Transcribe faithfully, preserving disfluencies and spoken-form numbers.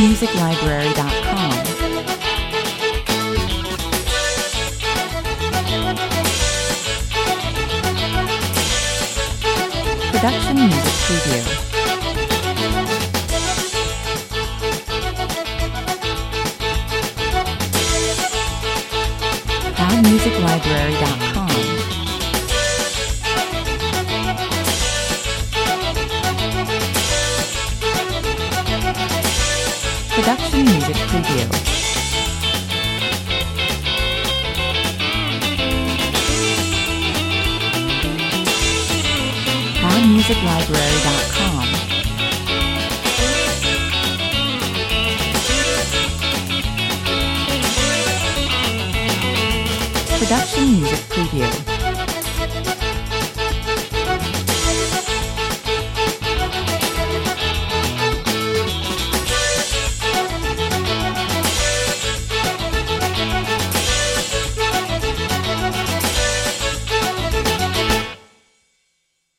music library dot com. Production Music Preview. loud music library dot com. Production Music Preview. loud music library dot com. Production Music Preview.